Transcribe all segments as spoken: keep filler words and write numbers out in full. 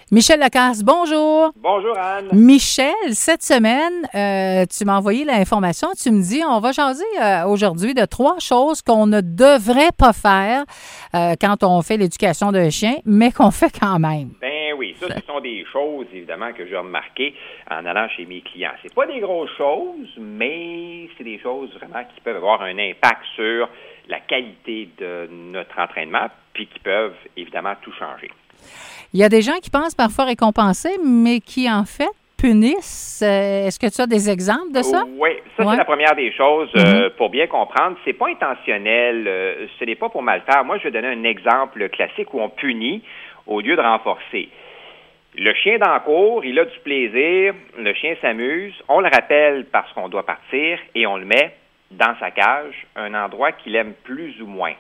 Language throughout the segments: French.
Michel Lacasse, bonjour. Bonjour, Anne. Michel, cette semaine, euh, tu m'as envoyé l'information. Tu me dis, on va jaser euh, aujourd'hui de trois choses qu'on ne devrait pas faire euh, quand on fait l'éducation d'un chien, mais qu'on fait quand même. Ben oui, ça, ce sont des choses, évidemment, que j'ai remarquées en allant chez mes clients. C'est pas des grosses choses, mais c'est des choses vraiment qui peuvent avoir un impact sur la qualité de notre entraînement, puis qui peuvent, évidemment, tout changer. Il y a des gens qui pensent parfois récompenser, mais qui, en fait, punissent. Est-ce que tu as des exemples de ça? Oui, ça, ouais. c'est la première des choses. Mm-hmm. Euh, pour bien comprendre, c'est pas intentionnel, euh, ce n'est pas pour mal faire. Moi, je vais donner un exemple classique où on punit au lieu de renforcer. Le chien dans la cour, il a du plaisir, le chien s'amuse, on le rappelle parce qu'on doit partir et on le met dans sa cage, un endroit qu'il aime plus ou moins.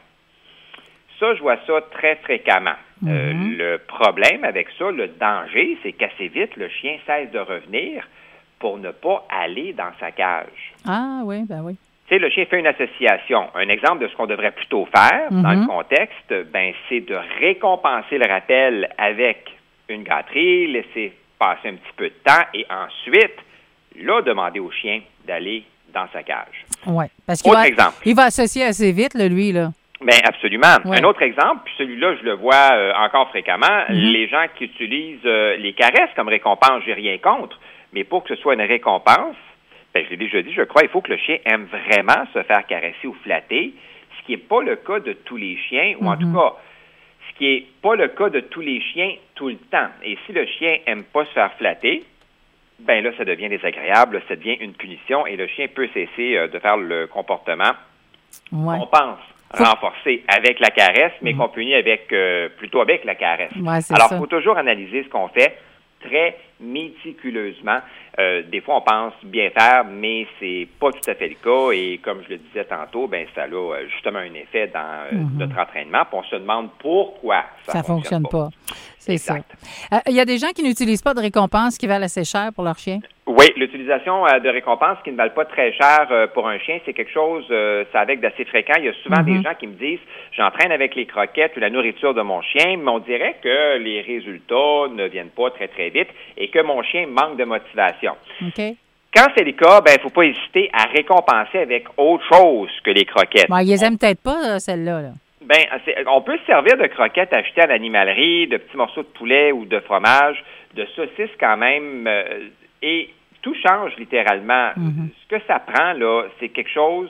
Ça, je vois ça très fréquemment. Mm-hmm. Euh, le problème avec ça, le danger, c'est qu'assez vite, le chien cesse de revenir pour ne pas aller dans sa cage. Ah oui, ben oui. Tu sais, le chien fait une association. Un exemple de ce qu'on devrait plutôt faire mm-hmm. dans le contexte, ben, c'est de récompenser le rappel avec une gâterie, laisser passer un petit peu de temps et ensuite, là, demander au chien d'aller dans sa cage. Oui, parce qu'il Autre va, exemple. il va associer assez vite, là, lui, là. Bien, absolument. Ouais. Un autre exemple, puis celui-là, je le vois euh, encore fréquemment, mm-hmm. les gens qui utilisent euh, les caresses comme récompense, j'ai rien contre, mais pour que ce soit une récompense, ben, je l'ai déjà dit, je crois, il faut que le chien aime vraiment se faire caresser ou flatter, ce qui n'est pas le cas de tous les chiens, ou mm-hmm. en tout cas, ce qui n'est pas le cas de tous les chiens tout le temps. Et si le chien n'aime pas se faire flatter, ben là, ça devient désagréable, ça devient une punition, et le chien peut cesser euh, de faire le comportement ouais. qu'on pense renforcer avec la caresse, mais mmh. qu'on punit avec euh, plutôt avec la caresse. Ouais, alors, il faut toujours analyser ce qu'on fait très méticuleusement. Euh, des fois, on pense bien faire, mais c'est pas tout à fait le cas. Et comme je le disais tantôt, ben ça a justement un effet dans euh, mmh. notre entraînement. Puis on se demande pourquoi ça, ça fonctionne, fonctionne pas. pas. C'est exact. ça. Il euh, y a des gens qui n'utilisent pas de récompense qui valent assez cher pour leur chien? Oui, l'utilisation euh, de récompenses qui ne valent pas très cher euh, pour un chien, c'est quelque chose, euh, c'est avec d'assez fréquent. Il y a souvent mm-hmm. des gens qui me disent, j'entraîne avec les croquettes ou la nourriture de mon chien, mais on dirait que les résultats ne viennent pas très, très vite et que mon chien manque de motivation. Okay. Quand c'est le cas, ben, il ne faut pas hésiter à récompenser avec autre chose que les croquettes. Bon, ils les aiment peut-être pas, celle-là, là. Ben, on peut se servir de croquettes achetées à l'animalerie, de petits morceaux de poulet ou de fromage, de saucisses quand même, euh, et tout change littéralement. Mm-hmm. Ce que ça prend, là, c'est quelque chose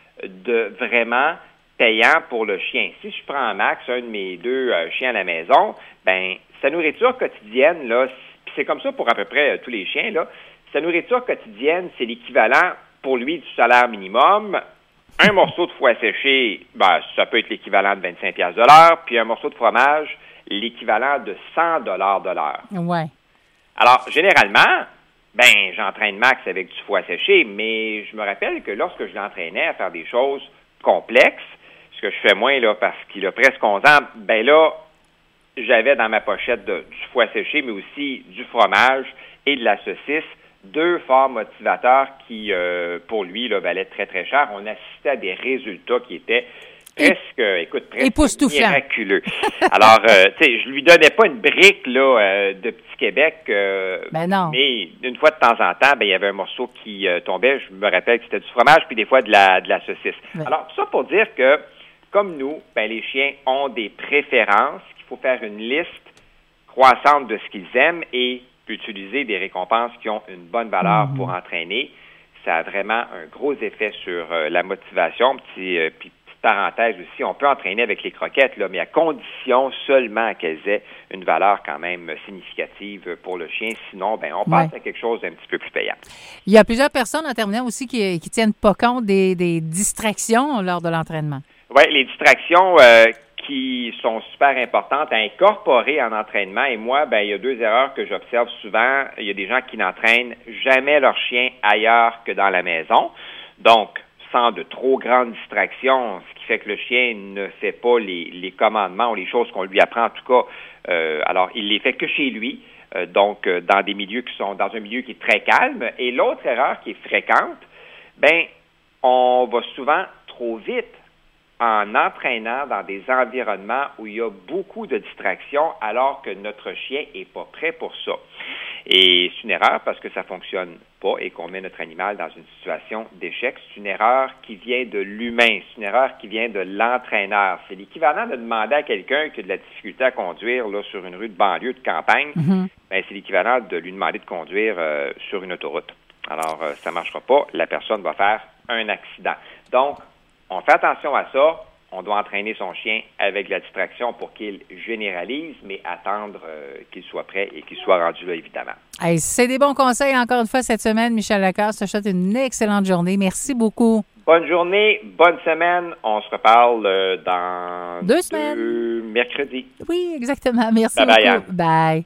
de vraiment payant pour le chien. Si je prends Max, un de mes deux euh, chiens à la maison, ben, sa nourriture quotidienne, là, c'est comme ça pour à peu près euh, tous les chiens, là, sa nourriture quotidienne, c'est l'équivalent pour lui du salaire minimum. Un morceau de foie séché, ben, ça peut être l'équivalent de vingt-cinq piastres de l'heure, puis un morceau de fromage, l'équivalent de cent dollars de l'heure. Ouais. Alors, généralement, ben, j'entraîne Max avec du foie séché, mais je me rappelle que lorsque je l'entraînais à faire des choses complexes, ce que je fais moins, là, parce qu'il a presque onze ans, ben là, j'avais dans ma pochette de, du foie séché, mais aussi du fromage et de la saucisse, deux forts motivateurs qui, euh, pour lui, là, valaient très, très cher. On assistait à des résultats qui étaient presque, Et, écoute, presque miraculeux. Alors, euh, tu sais, je lui donnais pas une brique, là, euh, de Petit Québec, euh, ben non. mais une fois de temps en temps, ben, il y avait un morceau qui euh, tombait. Je me rappelle que c'était du fromage, puis des fois de la, de la saucisse. Ben. Alors, tout ça pour dire que, comme nous, ben, les chiens ont des préférences, qu'il faut faire une liste croissante de ce qu'ils aiment et utiliser des récompenses qui ont une bonne valeur mmh. pour entraîner. Ça a vraiment un gros effet sur euh, la motivation. Petit, euh, puis, petite parenthèse aussi, on peut entraîner avec les croquettes, là, mais à condition seulement qu'elles aient une valeur quand même significative pour le chien. Sinon, ben, on passe ouais. à quelque chose d'un petit peu plus payant. Il y a plusieurs personnes en terminant aussi qui qui tiennent pas compte des, des distractions lors de l'entraînement. Oui, les distractions euh, qui sont super importantes à incorporer en entraînement. Et moi, ben, il y a deux erreurs que j'observe souvent. Il y a des gens qui n'entraînent jamais leur chien ailleurs que dans la maison. Donc, sans de trop grandes distractions, ce qui fait que le chien ne fait pas les, les commandements ou les choses qu'on lui apprend, en tout cas. Euh, alors, il les fait que chez lui. Euh, donc, euh, dans des milieux qui sont, dans un milieu qui est très calme. Et l'autre erreur qui est fréquente, ben, on va souvent trop vite en entraînant dans des environnements où il y a beaucoup de distractions alors que notre chien n'est pas prêt pour ça. Et c'est une erreur parce que ça ne fonctionne pas et qu'on met notre animal dans une situation d'échec. C'est une erreur qui vient de l'humain, c'est une erreur qui vient de l'entraîneur. C'est l'équivalent de demander à quelqu'un qui a de la difficulté à conduire là, sur une rue de banlieue, de campagne, mm-hmm. ben, c'est l'équivalent de lui demander de conduire euh, sur une autoroute. Alors, euh, ça ne marchera pas, la personne va faire un accident. Donc, on fait attention à ça. On doit entraîner son chien avec la distraction pour qu'il généralise, mais attendre euh, qu'il soit prêt et qu'il soit rendu là, évidemment. Hey, c'est des bons conseils encore une fois cette semaine, Michel Lacasse. Je te souhaite une excellente journée. Merci beaucoup. Bonne journée, bonne semaine. On se reparle euh, dans deux semaines. Deux mercredis. Oui, exactement. Merci bye beaucoup. Bye. Bye.